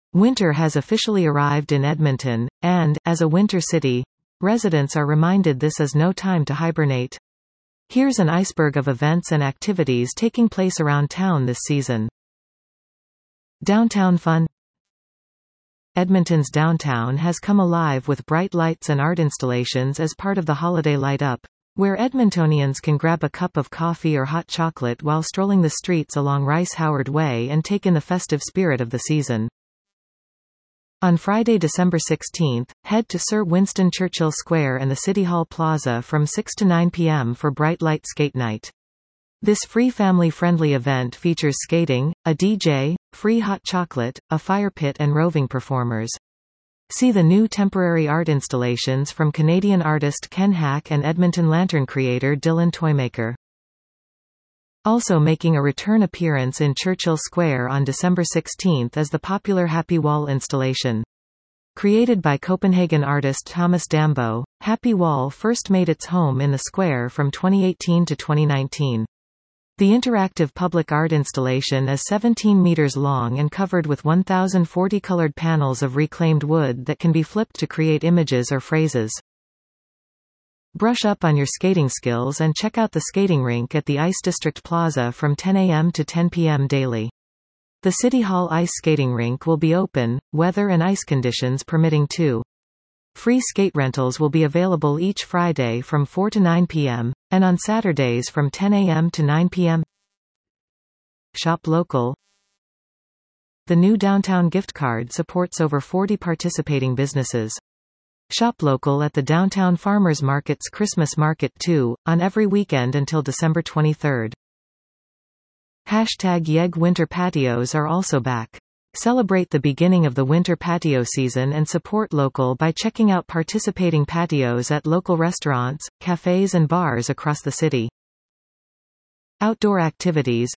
Winter has officially arrived in Edmonton, and, as a winter city, residents are reminded this is no time to hibernate. Here's an iceberg of events and activities taking place around town this season. Downtown fun. Edmonton's downtown has come alive with bright lights and art installations as part of the holiday light up, where Edmontonians can grab a cup of coffee or hot chocolate while strolling the streets along Rice Howard Way and take in the festive spirit of the season. On Friday, December 16, head to Sir Winston Churchill Square and the City Hall Plaza from 6 to 9 p.m. for Bright Light Skate Night. This free family-friendly event features skating, a DJ, free hot chocolate, a fire pit and roving performers. See the new temporary art installations from Canadian artist Ken Hack and Edmonton lantern creator Dylan Toymaker. Also making a return appearance in Churchill Square on December 16 is the popular Happy Wall installation. Created by Copenhagen artist Thomas Dambo, Happy Wall first made its home in the square from 2018 to 2019. The interactive public art installation is 17 meters long and covered with 1,040 colored panels of reclaimed wood that can be flipped to create images or phrases. Brush up on your skating skills and check out the skating rink at the Ice District Plaza from 10 a.m. to 10 p.m. daily. The City Hall ice skating rink will be open, weather and ice conditions permitting too. Free skate rentals will be available each Friday from 4 to 9 p.m., and on Saturdays from 10 a.m. to 9 p.m. Shop local. The new downtown gift card supports over 40 participating businesses. Shop local at the Downtown Farmers Market's Christmas Market too, on every weekend until December 23. #YEG Winter Patios are also back. Celebrate the beginning of the winter patio season and support local by checking out participating patios at local restaurants, cafes and bars across the city. Outdoor activities.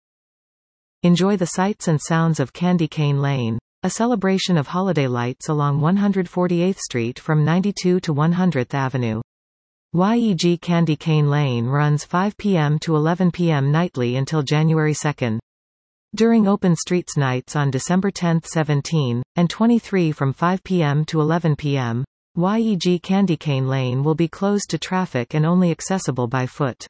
Enjoy the sights and sounds of Candy Cane Lane, a celebration of holiday lights along 148th Street from 92 to 100th Avenue. YEG Candy Cane Lane runs 5 p.m. to 11 p.m. nightly until January 2. During Open Streets Nights on December 10, 17, and 23 from 5 p.m. to 11 p.m., YEG Candy Cane Lane will be closed to traffic and only accessible by foot.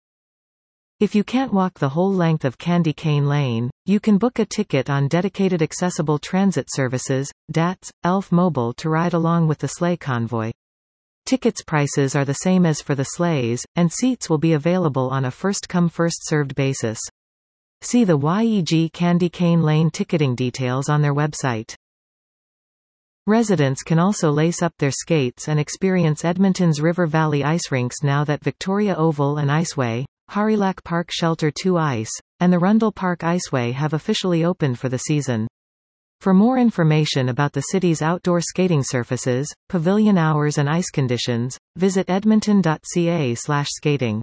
If you can't walk the whole length of Candy Cane Lane, you can book a ticket on dedicated accessible transit services, DATS, ELF Mobile to ride along with the sleigh convoy. Tickets prices are the same as for the sleighs, and seats will be available on a first-come first-served basis. See the YEG Candy Cane Lane ticketing details on their website. Residents can also lace up their skates and experience Edmonton's River Valley ice rinks now that Victoria Oval and Iceway, Harilac Park Shelter 2 Ice, and the Rundle Park Iceway have officially opened for the season. For more information about the city's outdoor skating surfaces, pavilion hours and ice conditions, visit edmonton.ca/skating.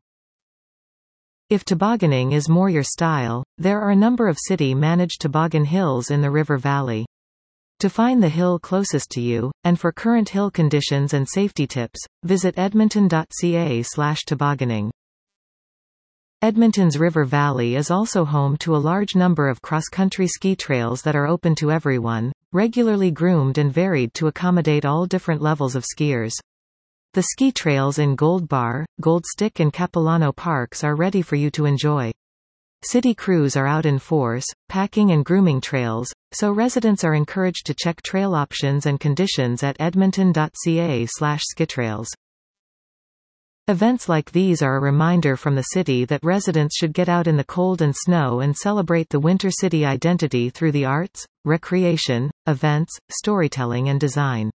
If tobogganing is more your style, there are a number of city-managed toboggan hills in the River Valley. To find the hill closest to you, and for current hill conditions and safety tips, visit edmonton.ca/tobogganing. Edmonton's River Valley is also home to a large number of cross-country ski trails that are open to everyone, regularly groomed and varied to accommodate all different levels of skiers. The ski trails in Gold Bar, Gold Stick and Capilano parks are ready for you to enjoy. City crews are out in force, packing and grooming trails, so residents are encouraged to check trail options and conditions at edmonton.ca/skitrails. Events like these are a reminder from the city that residents should get out in the cold and snow and celebrate the winter city identity through the arts, recreation, events, storytelling and design.